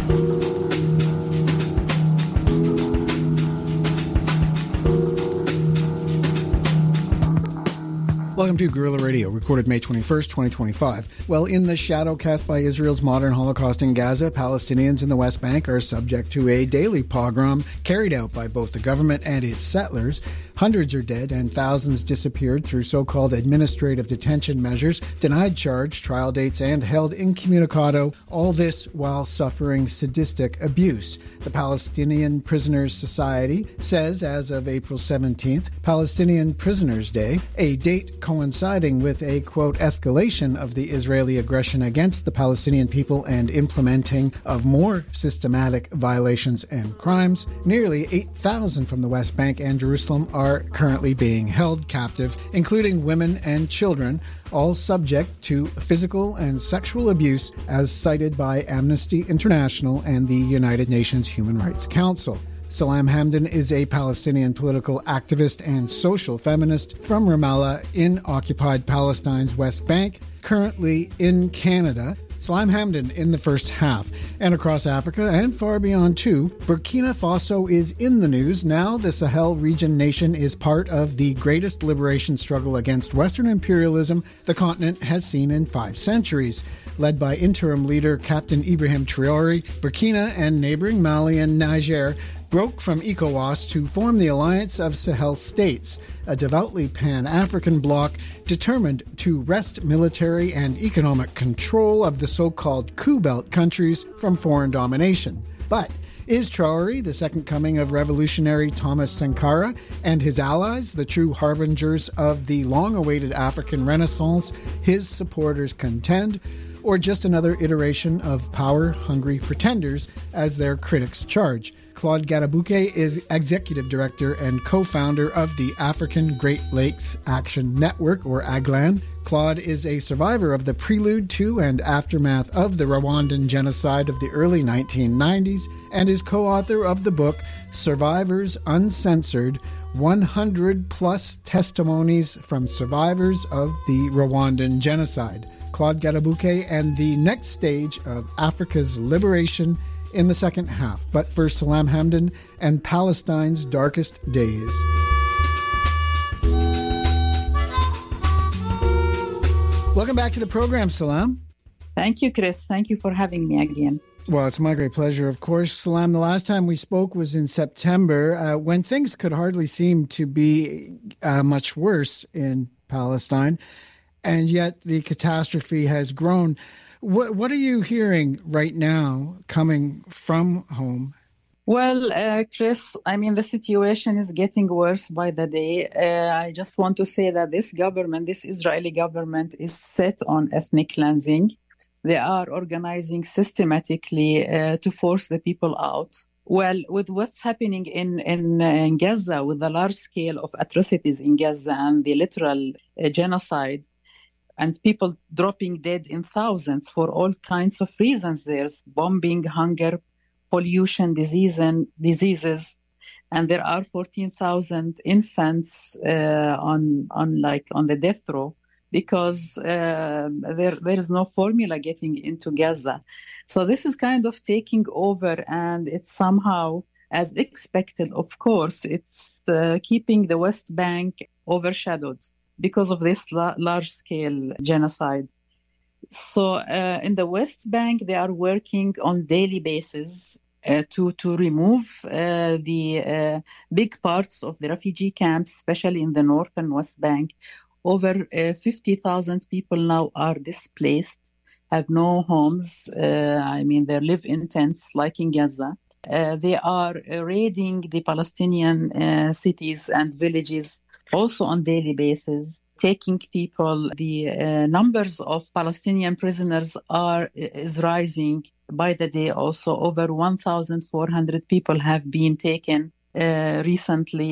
Welcome to Guerrilla Radio, recorded May 21st, 2025. Well, in the shadow cast by Israel's modern Holocaust in Gaza, Palestinians in the West Bank are subject to a daily pogrom carried out by both the government and its settlers. Hundreds are dead and thousands disappeared through so-called administrative detention measures, denied charge, trial dates, and held incommunicado, all this while suffering sadistic abuse. The Palestinian Prisoners Society says, as of April 17th, Palestinian Prisoners' Day, a date coinciding with a, quote, escalation of the Israeli aggression against the Palestinian people and implementing of more systematic violations and crimes, nearly 8,000 from the West Bank and Jerusalem are currently being held captive, including women and children, all subject to physical and sexual abuse as cited by Amnesty International and the United Nations Human Rights Council. Salam Hamdan is a Palestinian political activist and social feminist from Ramallah in occupied Palestine's West Bank, currently in Canada. Salam Hamdan in the first half. And across Africa and far beyond too, Burkina Faso is in the news. Now the Sahel region nation is part of the greatest liberation struggle against Western imperialism the continent has seen in 5 centuries. Led by interim leader Captain Ibrahim Traoré, Burkina and neighboring Mali and Niger broke from ECOWAS to form the Alliance of Sahel States, a devoutly Pan-African bloc determined to wrest military and economic control of the so-called Coup Belt countries from foreign domination. But is Traoré the second coming of revolutionary Thomas Sankara and his allies, the true harbingers of the long-awaited African Renaissance his supporters contend, or just another iteration of power-hungry pretenders as their critics charge? Claude Gadabouke is executive director and co-founder of the African Great Lakes Action Network, or AGLAN. Claude is a survivor of the prelude to and aftermath of the Rwandan genocide of the early 1990s and is co-author of the book Survivors Uncensored, 100-plus testimonies from survivors of the Rwandan genocide. Claude Gadabouke and the next stage of Africa's liberation in the second half. But first, Salam Hamdan and Palestine's darkest days. Welcome back to the program, Salam. Thank you, Chris. Thank you for having me again. Well, it's my great pleasure, of course. Salam, the last time we spoke was in September, when things could hardly seem to be much worse in Palestine, and yet the catastrophe has grown. What are you hearing right now coming from home? Well, Chris, I mean, the situation is getting worse by the day. I just want to say that this Israeli government is set on ethnic cleansing. They are organizing systematically to force the people out. Well, with what's happening in Gaza, with the large scale of atrocities in Gaza and the literal genocide, and people dropping dead in thousands for all kinds of reasons. There's bombing, hunger, pollution, diseases, and there are 14,000 infants on the death row because there is no formula getting into Gaza. So this is kind of taking over, and it's somehow, as expected, of course, it's keeping the West Bank overshadowed because of this large-scale genocide. So in the West Bank, they are working on daily basis to remove the big parts of the refugee camps, especially in the North and West Bank. Over 50,000 people now are displaced, have no homes. They live in tents like in Gaza. They are raiding the Palestinian cities and villages also on daily basis, taking people. The numbers of Palestinian prisoners is rising by the day. Also, over 1,400 people have been taken recently.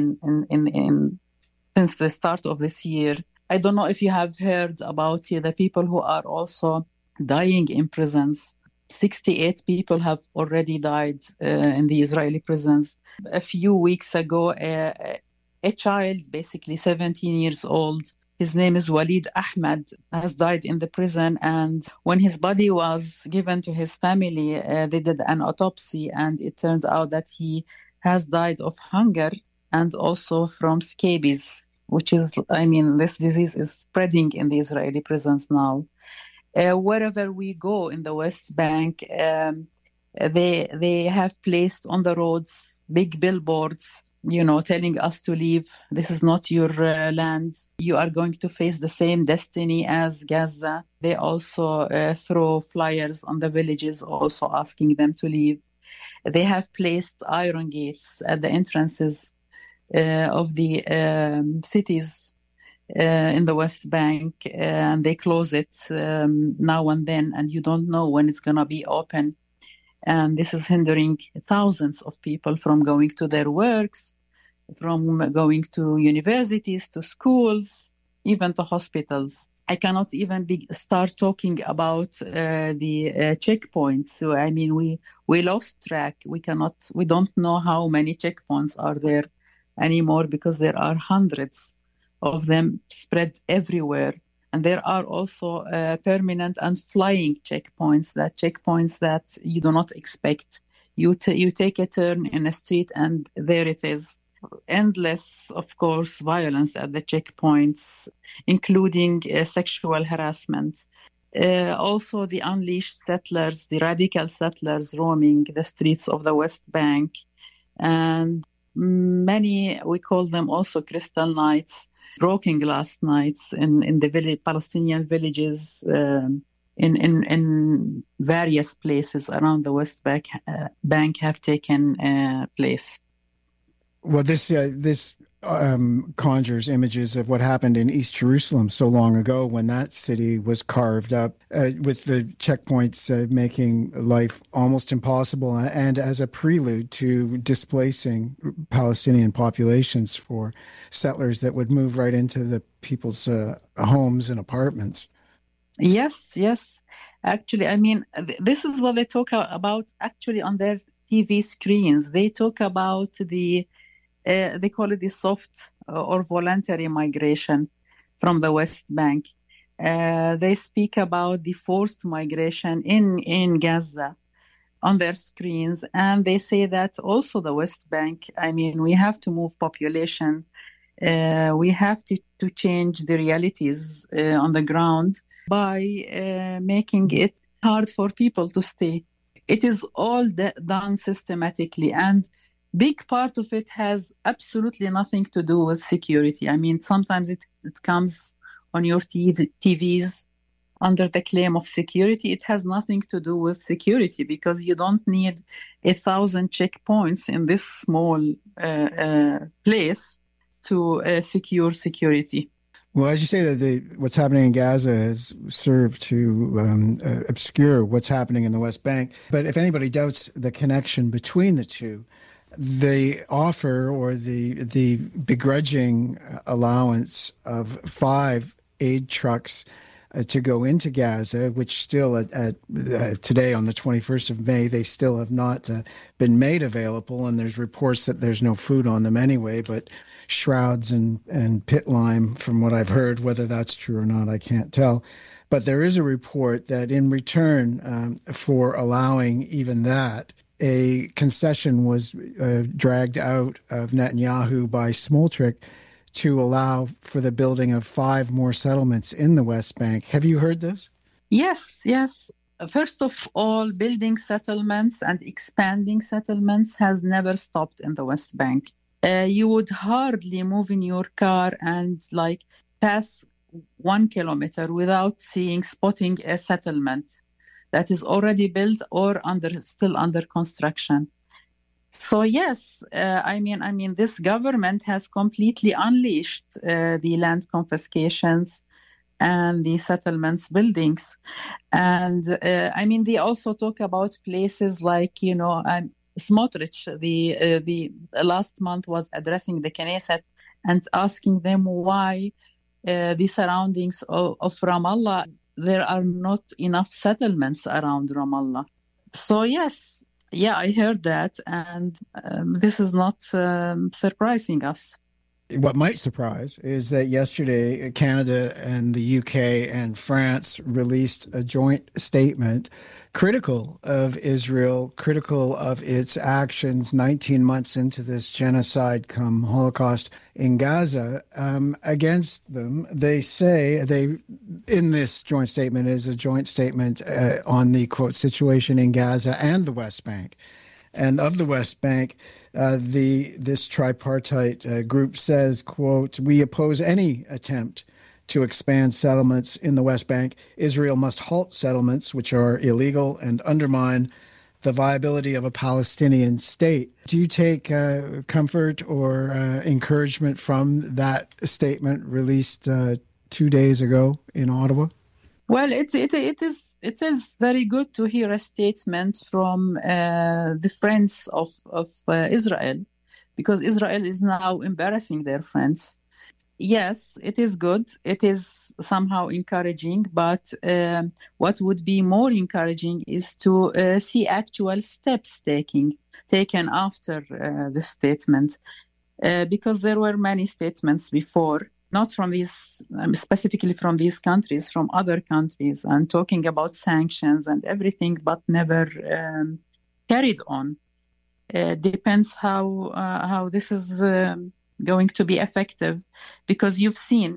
Since the start of this year. I don't know if you have heard about the people who are also dying in prisons. 68 people have already died in the Israeli prisons. A few weeks ago, a child, basically 17 years old, His name is Walid Ahmed, has died in the prison. And when his body was given to his family, they did an autopsy, and it turned out that he has died of hunger and also from scabies, which is, this disease is spreading in the Israeli prisons now. Wherever we go in the West Bank, they have placed on the roads big billboards, telling us to leave. This is not your land. You are going to face the same destiny as Gaza. They also throw flyers on the villages, also asking them to leave. They have placed iron gates at the entrances of the cities in the West Bank, and they close it now and then, and you don't know when it's going to be open. And this is hindering thousands of people from going to their works, from going to universities, to schools, even to hospitals. I cannot even start talking about the checkpoints. So, we lost track. We don't know how many checkpoints are there anymore, because there are hundreds of them spread everywhere. And there are also permanent and flying checkpoints that you do not expect. You take a turn in a street and there it is. Endless, of course, violence at the checkpoints, including sexual harassment. Also the unleashed settlers, the radical settlers roaming the streets of the West Bank. And many, we call them also Crystal Nights, broken glass nights in the Palestinian villages in various places around the West Bank have taken place. Well, this conjures images of what happened in East Jerusalem so long ago, when that city was carved up with the checkpoints making life almost impossible, and as a prelude to displacing Palestinian populations for settlers that would move right into the people's homes and apartments. Yes. Actually, this is what they talk about actually on their TV screens. They talk about they call it the soft or voluntary migration from the West Bank. They speak about the forced migration in Gaza on their screens. And they say that also the West Bank, we have to move population. We have to change the realities on the ground by making it hard for people to stay. It is all done systematically, and big part of it has absolutely nothing to do with security. Sometimes it comes on your TVs under the claim of security. It has nothing to do with security, because you don't need 1,000 checkpoints in this small place to secure security. Well, as you say, that what's happening in Gaza has served to obscure what's happening in the West Bank. But if anybody doubts the connection between the two, the offer or the begrudging allowance of 5 aid trucks to go into Gaza, which still at today on the 21st of May, they still have not been made available. And there's reports that there's no food on them anyway, but shrouds and pit lime, from what I've heard. Whether that's true or not, I can't tell. But there is a report that in return for allowing even that, a concession was dragged out of Netanyahu by Smotrich to allow for the building of 5 more settlements in the West Bank. Have you heard this? Yes. First of all, building settlements and expanding settlements has never stopped in the West Bank. You would hardly move in your car and pass 1 kilometer without spotting a settlement that is already built or still under construction. So yes, this government has completely unleashed the land confiscations and the settlements buildings. And they also talk about places like, Smotrich, the last month was addressing the Knesset and asking them why the surroundings of Ramallah, there are not enough settlements around Ramallah. So yes, I heard that, and this is not surprising us. What might surprise is that yesterday Canada and the UK and France released a joint statement critical of Israel, critical of its actions 19 months into this genocide come Holocaust in Gaza against them. They say in this joint statement is a joint statement on the quote situation in Gaza and the West Bank. And of the West Bank, this tripartite group says, quote, "We oppose any attempt to expand settlements in the West Bank. Israel must halt settlements which are illegal and undermine the viability of a Palestinian state." Do you take comfort or encouragement from that statement released 2 days ago in Ottawa? Well, it is very good to hear a statement from the friends of Israel, because Israel is now embarrassing their friends. Yes, it is good. It is somehow encouraging, but what would be more encouraging is to see actual steps taken after this statement, because there were many statements before, not from these, specifically from these countries, from other countries, and talking about sanctions and everything, but never carried on. Depends how this is going to be effective, because you've seen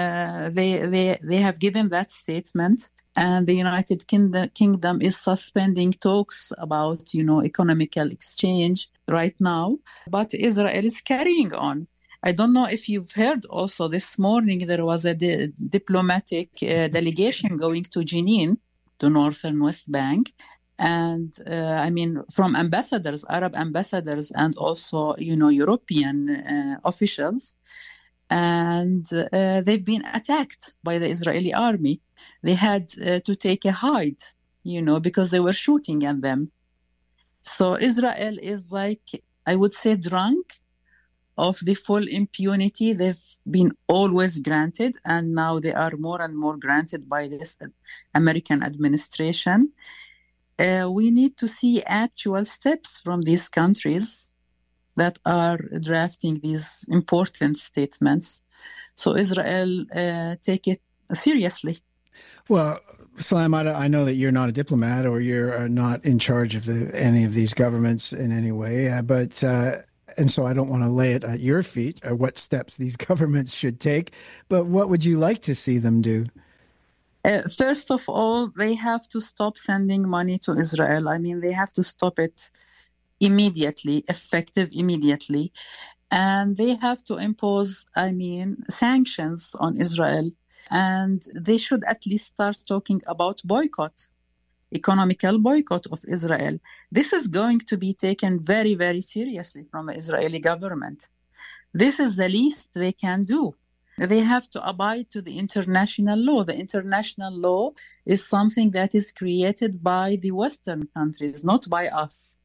they have given that statement, and the United Kingdom is suspending talks about economical exchange right now, but Israel is carrying on. I don't know if you've heard also this morning there was a diplomatic delegation going to Jenin, to northern West Bank. And from ambassadors, Arab ambassadors, and also, European officials. And they've been attacked by the Israeli army. They had to take a hide, because they were shooting at them. So Israel is I would say, drunk of the full impunity they've been always granted, and now they are more and more granted by this American administration. We need to see actual steps from these countries that are drafting these important statements, so Israel take it seriously. Well, Salam, I know that you're not a diplomat, or you're not in charge of any of these governments in any way, and so I don't want to lay it at your feet, what steps these governments should take. But what would you like to see them do? First of all, they have to stop sending money to Israel. They have to stop it immediately, effective immediately. And they have to impose, sanctions on Israel. And they should at least start talking about economical boycott of Israel. This is going to be taken very, very seriously from the Israeli government. This is the least they can do. They have to abide to the international law. The international law is something that is created by the Western countries, not by us.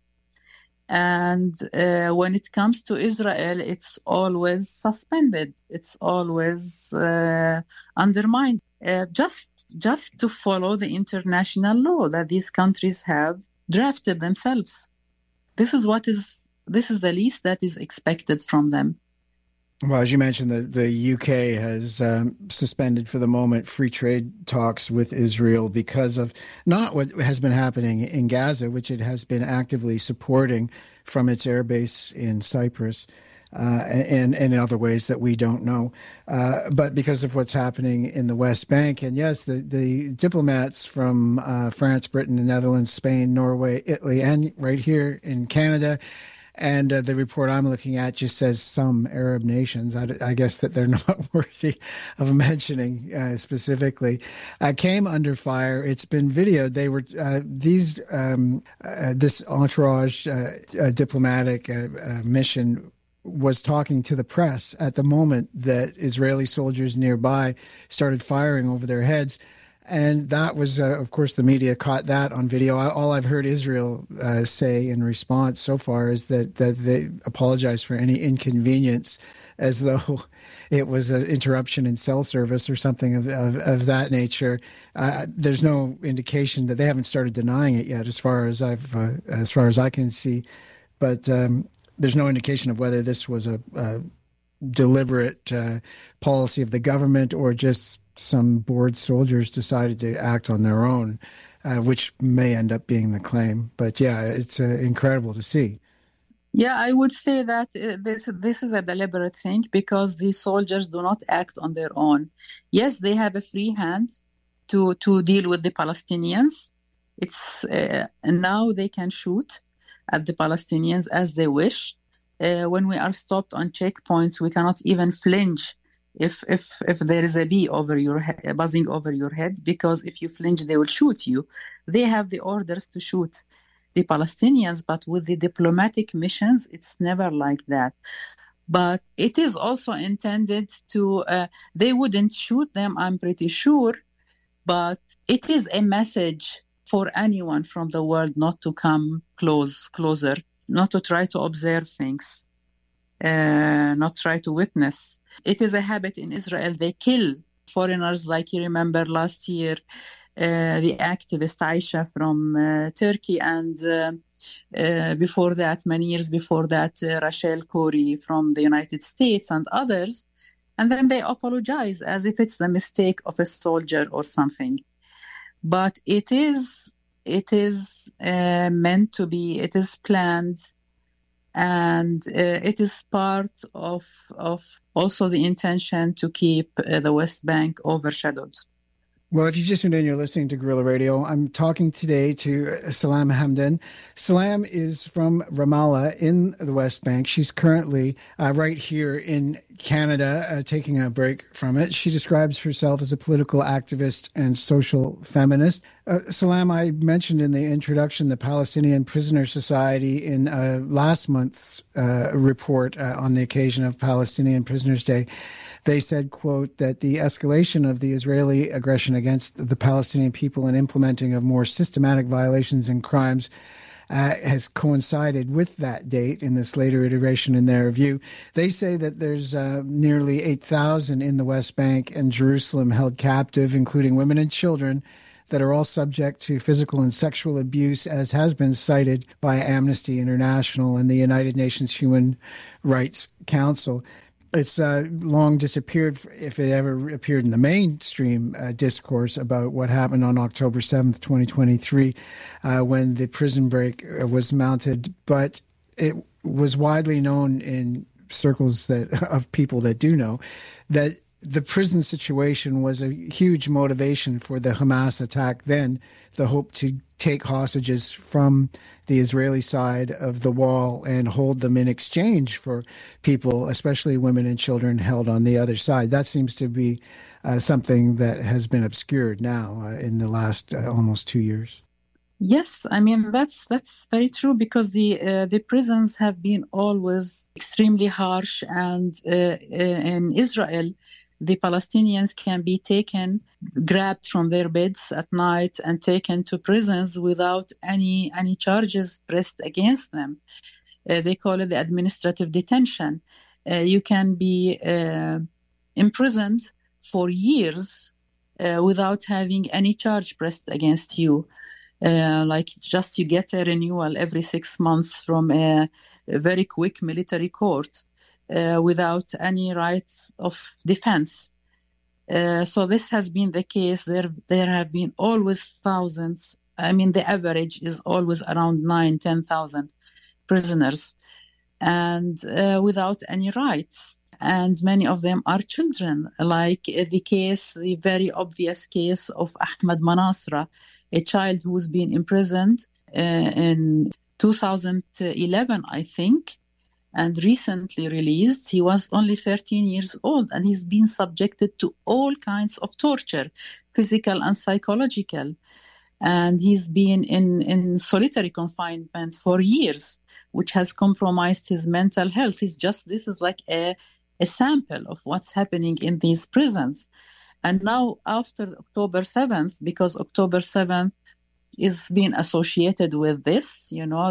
And when it comes to Israel, it's always suspended. It's always undermined. Just to follow the international law that these countries have drafted themselves. This is the least that is expected from them. Well, as you mentioned, the UK has suspended for the moment free trade talks with Israel because of not what has been happening in Gaza, which it has been actively supporting from its airbase in Cyprus, and in other ways that we don't know, but because of what's happening in the West Bank. And yes, the diplomats from France, Britain, the Netherlands, Spain, Norway, Italy, and right here in Canada. And the report I'm looking at just says some Arab nations. I guess that they're not worthy of mentioning specifically, came under fire. It's been videoed. They were this entourage diplomatic mission was talking to the press at the moment that Israeli soldiers nearby started firing over their heads. And that was, of course, the media caught that on video. All I've heard Israel say in response so far is that they apologize for any inconvenience, as though it was an interruption in cell service or something of that nature. There's no indication that they haven't started denying it yet, as far as I can see. But there's no indication of whether this was deliberate policy of the government or just some bored soldiers decided to act on their own, which may end up being the claim. But yeah, it's incredible to see. Yeah, I would say that this is a deliberate thing because these soldiers do not act on their own. Yes, they have a free hand to deal with the Palestinians. It's now they can shoot at the Palestinians as they wish. When we are stopped on checkpoints, we cannot even flinch if there is a bee over your head, buzzing over your head, because if you flinch, they will shoot you. They have the orders to shoot the Palestinians, but with the diplomatic missions, it's never like that. But it is also intended to, they wouldn't shoot them, I'm pretty sure, but it is a message for anyone from the world not to come closer, not to try to observe things, not try to witness. It is a habit in Israel. They kill foreigners, like you remember last year, the activist Aisha from Turkey, and before that, many years before that, Rachel Corrie from the United States and others. And then they apologize as if it's the mistake of a soldier or something. But it is meant to be, it is planned, and it is part of also the intention to keep the West Bank overshadowed. Well, if you just tuned in, you're listening to Guerrilla Radio. I'm talking today to Salam Hamdan. Salam is from Ramallah in the West Bank. She's currently right here in Canada, taking a break from it. She describes herself as a political activist and social feminist. Salam, I mentioned in the introduction the Palestinian Prisoner Society in last month's report on the occasion of Palestinian Prisoners' Day. They said, quote, that the escalation of the Israeli aggression against the Palestinian people and implementing of more systematic violations and crimes has coincided with that date in this later iteration in their review. They say that there's nearly 8,000 in the West Bank and Jerusalem held captive, including women and children, that are all subject to physical and sexual abuse, as has been cited by Amnesty International and the United Nations Human Rights Council. It's long disappeared, if it ever appeared in the mainstream discourse about what happened on October 7th, 2023, when the prison break was mounted. But it was widely known in circles of people that do know that the prison situation was a huge motivation for the Hamas attack then, the hope to take hostages from the Israeli side of the wall and hold them in exchange for people, especially women and children, held on the other side. That seems to be something that has been obscured now in the last almost 2 years. Yes, I mean, that's very true, because the prisons have been always extremely harsh, and in Israel, the Palestinians can be grabbed from their beds at night and taken to prisons without any charges pressed against them. They call it the administrative detention. You can be imprisoned for years without having any charge pressed against you. Like just you get a renewal every 6 months from a very quick military court. Without any rights of defense. So this has been the case. There have been always thousands. I mean, the average is always around 10,000 prisoners, and without any rights. And many of them are children, like the very obvious case of Ahmed Manasra, a child who's been imprisoned in 2011, I think, and recently released. He was only 13 years old, and he's been subjected to all kinds of torture, physical and psychological. And he's been in solitary confinement for years, which has compromised his mental health. This is like a sample of what's happening in these prisons. And now after October 7th, because October 7th is being associated with this,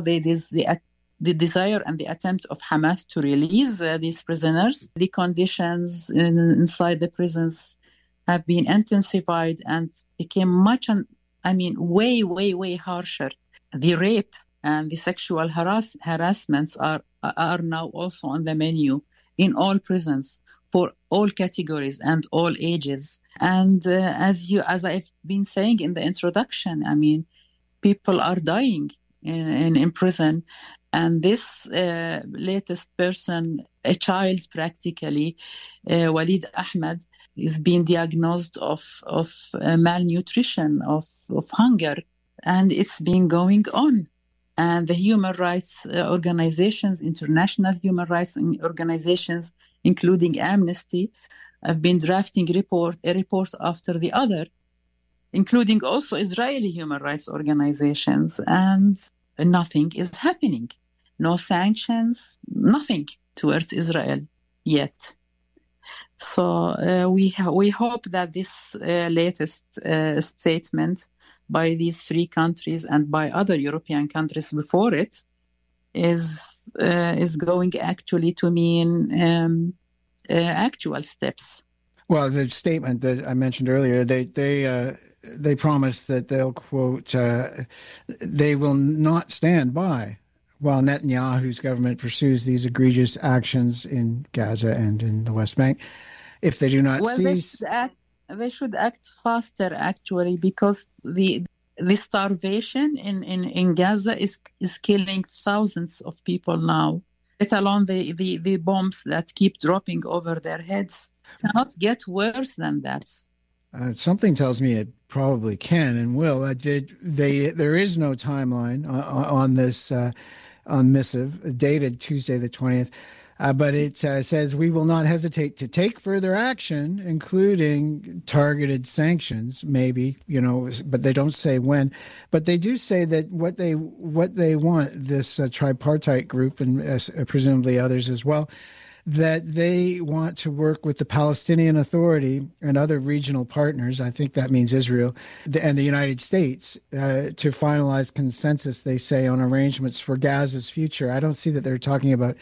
the desire and the attempt of Hamas to release these prisoners. The conditions inside the prisons have been intensified and became way, way, way harsher. The rape and the sexual harassments are now also on the menu in all prisons for all categories and all ages. And as I've been saying in the introduction, I mean, people are dying in prison. And this latest person, a child practically, Walid Ahmed, is being diagnosed of malnutrition, of hunger, and it's been going on. And the human rights organizations, international human rights organizations, including Amnesty, have been drafting a report after the other, including also Israeli human rights organizations, and nothing is happening. No sanctions, nothing towards Israel yet. So we hope that this latest statement by these three countries and by other European countries before it is going actually to mean actual steps. Well, the statement that I mentioned earlier, they promised that they'll, quote, they will not stand by while Netanyahu's government pursues these egregious actions in Gaza and in the West Bank. If they do not cease... They should act faster, actually, because the starvation in Gaza is killing thousands of people now, let alone the bombs that keep dropping over their heads. It cannot get worse than that. Something tells me it probably can and will. There is no timeline on this on missive, dated Tuesday the 20th. But it says we will not hesitate to take further action, including targeted sanctions, maybe, but they don't say when. But they do say that what they want, this tripartite group and presumably others as well, that they want to work with the Palestinian Authority and other regional partners, I think that means Israel, and the United States, to finalize consensus, they say, on arrangements for Gaza's future. I don't see that they're talking about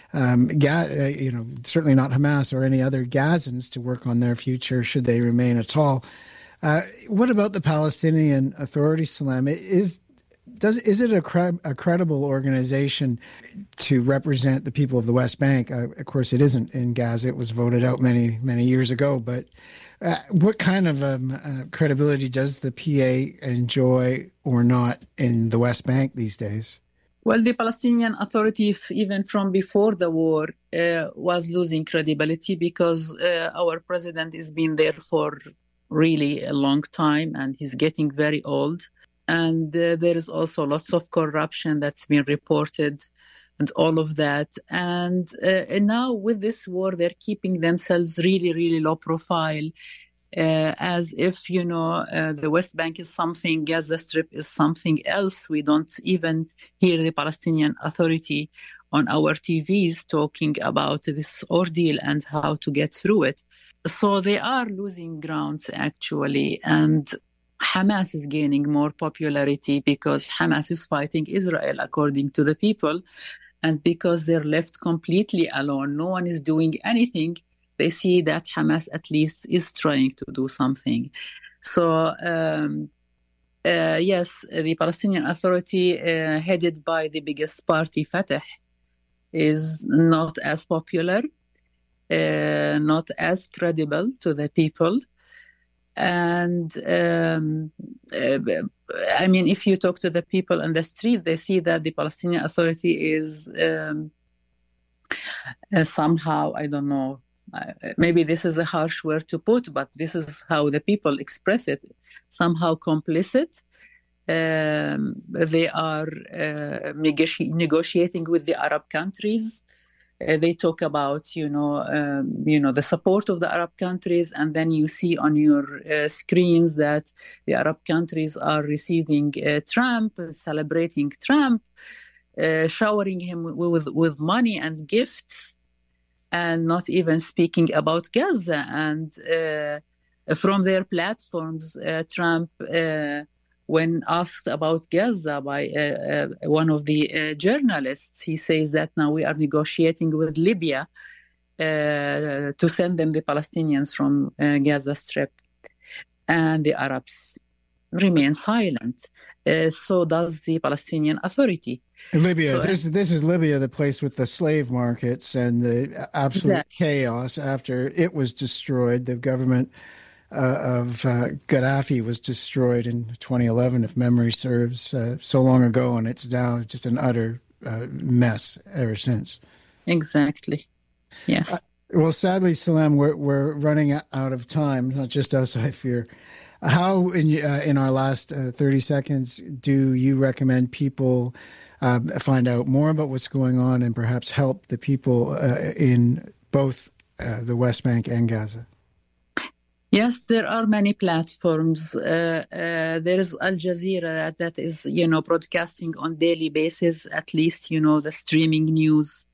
certainly not Hamas or any other Gazans to work on their future should they remain at all. What about the Palestinian Authority, Salam? Is it a credible organization to represent the people of the West Bank? Of course, it isn't in Gaza. It was voted out many, many years ago. But what kind of credibility does the PA enjoy or not in the West Bank these days? Well, the Palestinian Authority, even from before the war, was losing credibility because our president has been there for really a long time and he's getting very old. And there is also lots of corruption that's been reported and all of that. And now with this war, they're keeping themselves really, really low profile, as if, the West Bank is something, Gaza Strip is something else. We don't even hear the Palestinian Authority on our TVs talking about this ordeal and how to get through it. So they are losing grounds, actually. And Hamas is gaining more popularity because Hamas is fighting Israel, according to the people. And because they're left completely alone, no one is doing anything, they see that Hamas at least is trying to do something. So, yes, the Palestinian Authority, headed by the biggest party, Fatah, is not as popular, not as credible to the people. And if you talk to the people on the street, they see that the Palestinian Authority is somehow, I don't know, maybe this is a harsh word to put, but this is how the people express it, somehow complicit. They are negotiating with the Arab countries. They talk about, the support of the Arab countries, and then you see on your screens that the Arab countries are receiving Trump, celebrating Trump, showering him with money and gifts, and not even speaking about Gaza. And from their platforms, Trump, when asked about Gaza by one of the journalists, he says that now we are negotiating with Libya to send them the Palestinians from Gaza Strip and the Arabs. remain silent. So does the Palestinian Authority. Libya, this is Libya, the place with the slave markets and the absolute chaos after it was destroyed. The government of Gaddafi was destroyed in 2011, if memory serves, so long ago, and it's now just an utter mess ever since. Exactly. Yes. Well, sadly, Salam, we're running out of time. Not just us, I fear. How, in our last 30 seconds, do you recommend people find out more about what's going on and perhaps help the people in both the West Bank and Gaza? Yes, there are many platforms. There is Al Jazeera that is, broadcasting on daily basis, at least, the streaming news.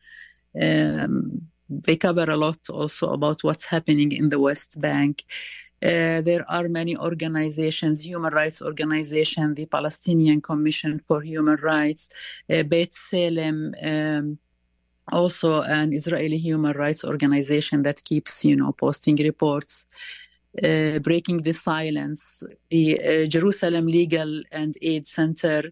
They cover a lot also about what's happening in the West Bank. There are many organizations, human rights organizations, the Palestinian Commission for Human Rights, Beit Salem, also an Israeli human rights organization that keeps, posting reports, breaking the silence, the Jerusalem Legal and Aid Center,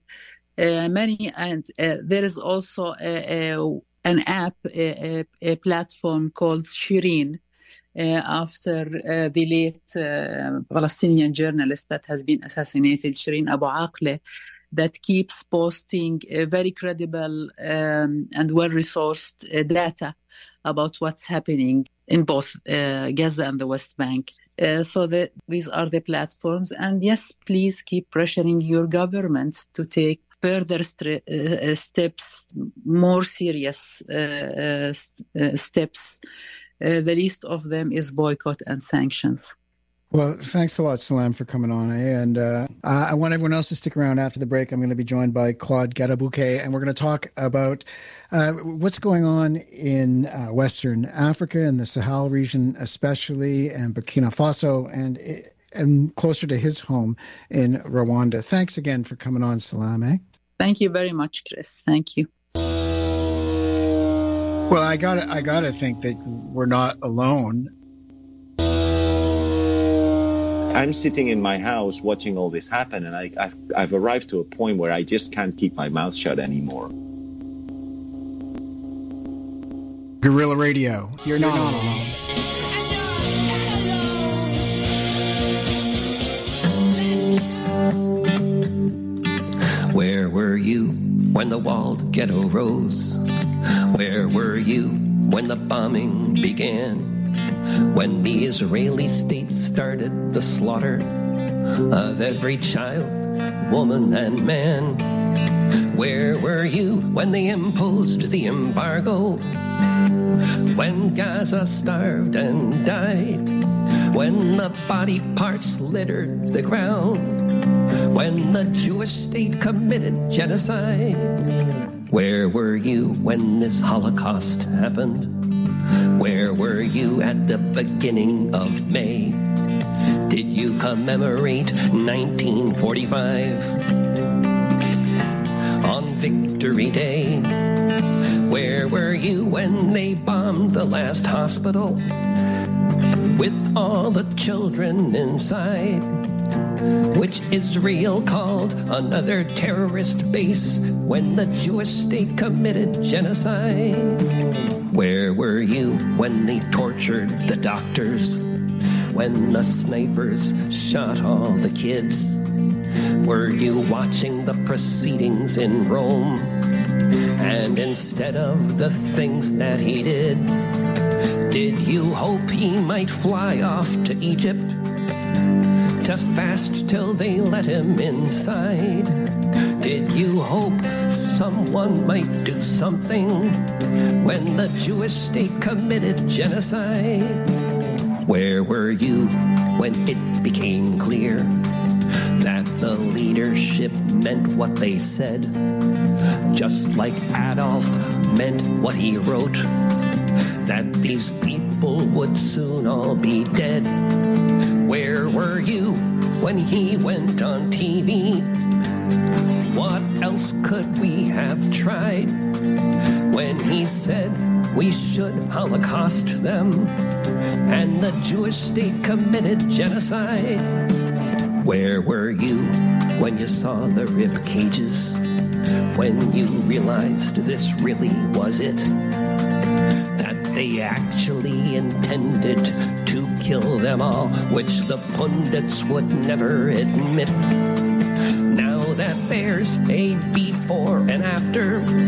and there is also an app, a platform called Shireen, after the late Palestinian journalist that has been assassinated, Shireen Abu Akleh, that keeps posting very credible and well-resourced data about what's happening in both Gaza and the West Bank. So these are the platforms. And yes, please keep pressuring your governments to take further steps, more serious steps. The least of them is boycott and sanctions. Well, thanks a lot, Salam, for coming on. And I want everyone else to stick around after the break. I'm going to be joined by Claude Gadabouquet, and we're going to talk about what's going on in Western Africa and the Sahel region especially, and Burkina Faso, and closer to his home in Rwanda. Thanks again for coming on, Salam. Thank you very much, Chris. Thank you. Well, I gotta think that we're not alone. I'm sitting in my house watching all this happen, and I've arrived to a point where I just can't keep my mouth shut anymore. Guerrilla Radio, you're not alone. Where were you when the walled ghetto rose? Where were you when the bombing began? When the Israeli state started the slaughter of every child, woman, and man? Where were you when they imposed the embargo? When Gaza starved and died? When the body parts littered the ground? When the Jewish state committed genocide? Where were you when this Holocaust happened? Where were you at the beginning of May? Did you commemorate 1945 on Victory Day? Where were you when they bombed the last hospital with all the children inside, which Israel called another terrorist base when the Jewish state committed genocide? Where were you when they tortured the doctors, when the snipers shot all the kids? Were you watching the proceedings in Rome? And instead of the things that he did you hope he might fly off to Egypt to fast till they let him inside? Did you hope someone might do something when the Jewish state committed genocide? Where were you when it became clear that the leadership meant what they said, just like Adolf meant what he wrote, that these people would soon all be dead? Where were you when he went on TV? What else could we have tried when he said we should Holocaust them and the Jewish state committed genocide? Where were you when you saw the rib cages? When you realized this really was it? That they actually intended to kill them all, which the pundits would never admit. Now that there's a before and after,